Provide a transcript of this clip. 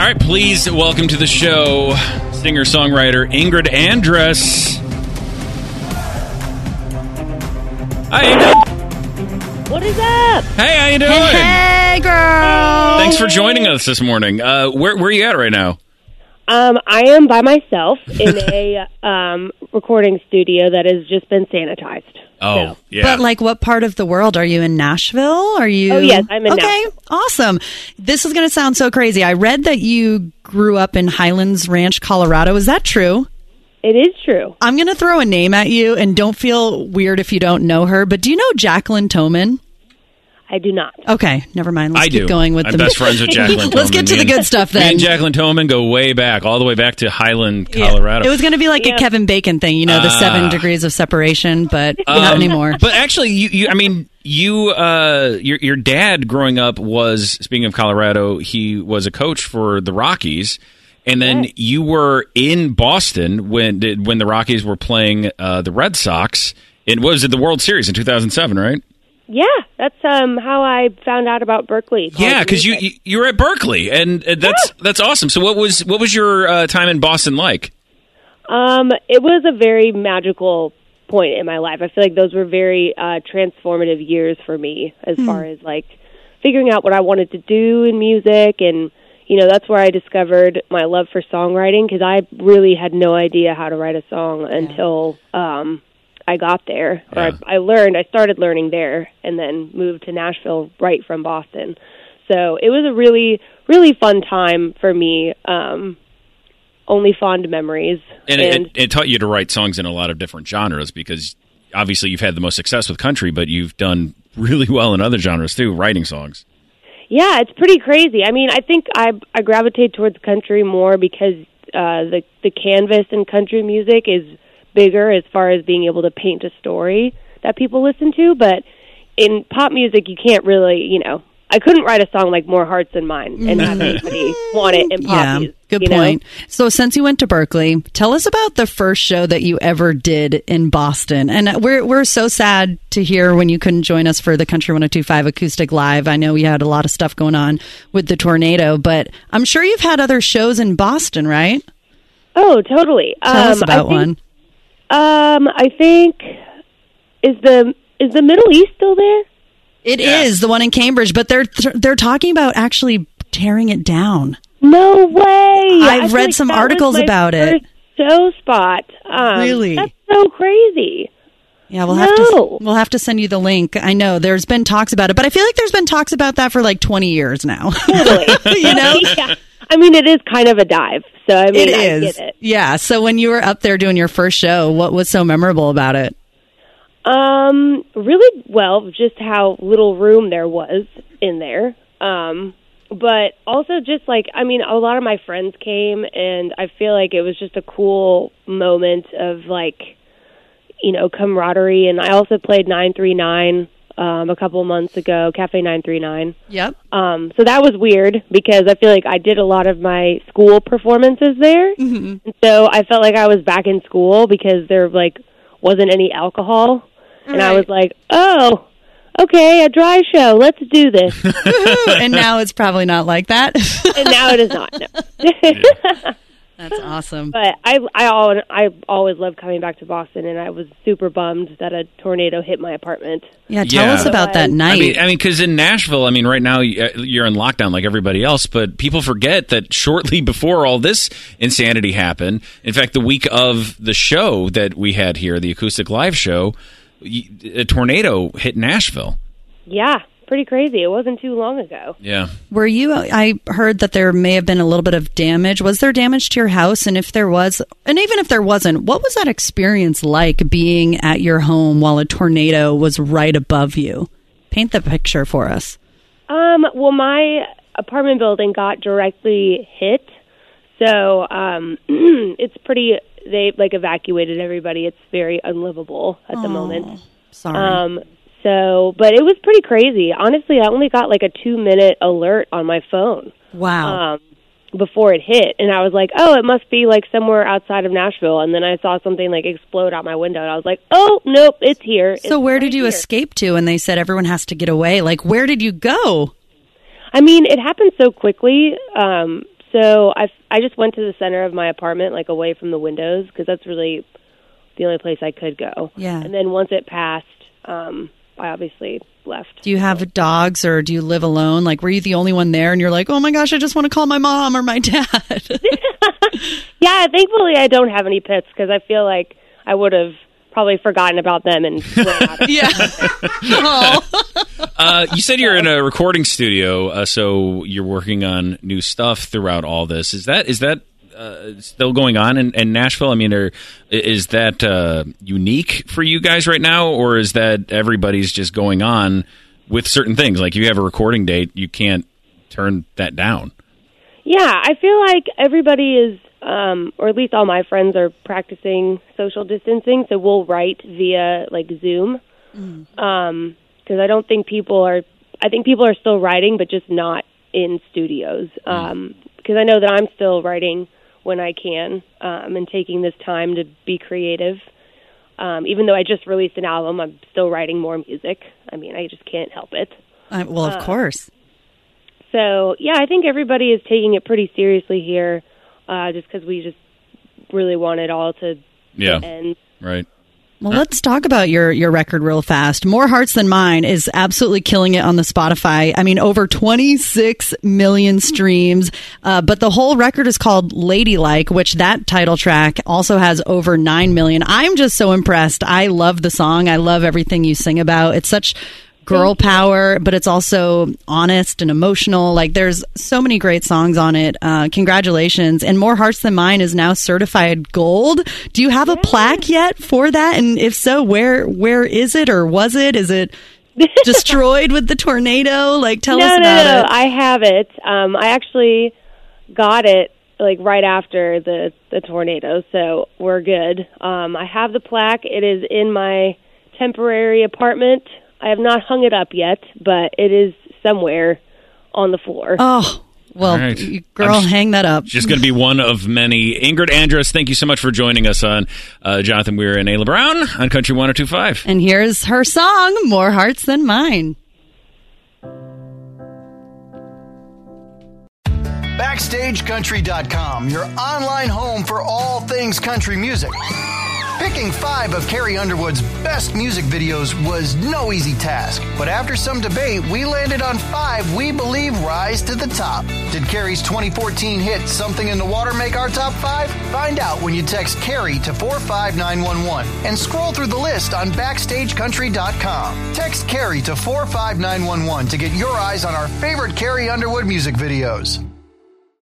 All right, please welcome to the show singer-songwriter Ingrid Andress. Hi, Ingrid. What is up? Hey, how you doing? Hey, girl. Thanks for joining us this morning. Where are you at right now? I am by myself in a recording studio that has just been sanitized. Oh, So. yeah. But, like, what part of the world? Are you in Nashville? Are you? Oh, yes, I'm in Okay, Nashville. awesome. This is going to sound so crazy. I read that you grew up in Highlands Ranch, Colorado. Is that true? It is true. I'm going to throw a name at you, and don't feel weird if you don't know her, but do you know Jacqueline Toman? I do not. Okay, never mind. Let's I keep do. going with I'm the best friends with Jacqueline Toman. Let's get to the good stuff Me then. and Jacqueline Toman go way back, all the way back to Highland, Colorado. It was going to be like Yeah. a Kevin Bacon thing, the 7 degrees of separation, but not anymore. But actually, your dad growing up was, speaking of Colorado, he was a coach for the Rockies. And then you were in Boston when the Rockies were playing the Red Sox. It was the World Series in 2007, right? Yeah, that's how I found out about Berkeley. Yeah, because you were at Berkeley, and that's awesome. So what was your time in Boston like? It was a very magical point in my life. I feel like those were very transformative years for me as far as like figuring out what I wanted to do in music, and that's where I discovered my love for songwriting, because I really had no idea how to write a song until I got there. Or I started learning there, and then moved to Nashville right from Boston. So it was a really, really fun time for me. Only fond memories. And it taught you to write songs in a lot of different genres, because obviously you've had the most success with country, but you've done really well in other genres too, writing songs. Yeah, it's pretty crazy. I mean, I think I gravitate towards country more because the canvas in country music is bigger as far as being able to paint a story that people listen to. But in pop music, you can't really, I couldn't write a song like More Hearts Than Mine and have anybody want it in pop music. Good point. So since you went to Berkeley, tell us about the first show that you ever did in Boston. And we're so sad to hear when you couldn't join us for the Country 102.5 Acoustic Live. I know you had a lot of stuff going on with the tornado, but I'm sure you've had other shows in Boston, right? Oh, totally. Tell us about one. I think is the Middle East still there? It is the one in Cambridge, but they're talking about actually tearing it down. No way! I've read some articles about it. Show spot. Really? That's so crazy. Yeah, we'll have to send you the link. I know there's been talks about it, but I feel like there's been talks about that for like 20 years now. Totally. Yeah. I mean, it is kind of a dive. So I mean, I get it. Yeah. So when you were up there doing your first show, what was so memorable about it? Really, well, just how little room there was in there. But also just like, I mean, a lot of my friends came, and I feel like it was just a cool moment of like, camaraderie. And I also played 939 a couple of months ago, Cafe 939. Yep. So that was weird because I feel like I did a lot of my school performances there. Mm-hmm. And so I felt like I was back in school because there like wasn't any alcohol. And I was like, oh, okay, a dry show. Let's do this. And now it's probably not like that. And now it is not. No. That's awesome. But I always loved coming back to Boston, and I was super bummed that a tornado hit my apartment. Yeah, tell us about that night. I mean, because in Nashville, right now you're in lockdown like everybody else, but people forget that shortly before all this insanity happened, in fact, the week of the show that we had here, the Acoustic Live show, a tornado hit Nashville. Yeah, pretty crazy. It wasn't too long ago. Yeah. Were you, I heard that there may have been a little bit of damage. Was there damage to your house? And if there was, and even if there wasn't, what was that experience like being at your home while a tornado was right above you? Paint the picture for us. Well, my apartment building got directly hit. So it's pretty, they like evacuated everybody. It's very unlivable at the moment. Sorry. But it was pretty crazy. Honestly, I only got like a 2-minute alert on my phone. Wow. Before it hit. And I was like, oh, it must be like somewhere outside of Nashville. And then I saw something like explode out my window. And I was like, oh, nope, it's here. So where did you escape to? And they said everyone has to get away. Like, where did you go? I mean, it happened so quickly. So I just went to the center of my apartment, like away from the windows, because that's really the only place I could go. Yeah. And then once it passed, I obviously left. Do you have dogs, or do you live alone? Like, were you the only one there and you're like, oh my gosh, I just want to call my mom or my dad? Yeah, thankfully I don't have any pets, because I feel like I would have probably forgotten about them and ran out of Yeah. You said you're in a recording studio, so you're working on new stuff throughout all this. Is that still going on in Nashville? I mean, is that unique for you guys right now, or is that everybody's just going on with certain things? Like, you have a recording date, you can't turn that down. Yeah, I feel like everybody is, or at least all my friends are practicing social distancing, so we'll write via, like, Zoom. Because I think people are still writing, but just not in studios. Because I know that I'm still writing when I can, and taking this time to be creative. Even though I just released an album, I'm still writing more music. I mean, I just can't help it. Well, of course. So, yeah, I think everybody is taking it pretty seriously here, just because we just really want it all to end. Right. Well, let's talk about your record real fast. More Hearts Than Mine is absolutely killing it on the Spotify. I mean, over 26 million streams. But the whole record is called Ladylike, which that title track also has over 9 million. I'm just so impressed. I love the song. I love everything you sing about. It's such girl power, but it's also honest and emotional. Like, there's so many great songs on it. Congratulations. And More Hearts Than Mine is now certified gold. Do you have a plaque yet for that? And if so, where is it, or was it? Is it destroyed with the tornado? Like, tell us about it. No, I have it. I actually got it like right after the tornado, so we're good. I have the plaque. It is in my temporary apartment. I have not hung it up yet, but it is somewhere on the floor. Oh, well, right. Girl, hang that up. Just going to be one of many. Ingrid Andress, thank you so much for joining us on Jonathan Weir and Ayla Brown on Country 102.5. And here's her song, More Hearts Than Mine. BackstageCountry.com, your online home for all things country music. Picking 5 of Carrie Underwood's best music videos was no easy task, but after some debate, we landed on 5 we believe rise to the top. Did Carrie's 2014 hit Something in the Water make our top 5? Find out when you text Carrie to 45911 and scroll through the list on BackstageCountry.com. Text Carrie to 45911 to get your eyes on our favorite Carrie Underwood music videos.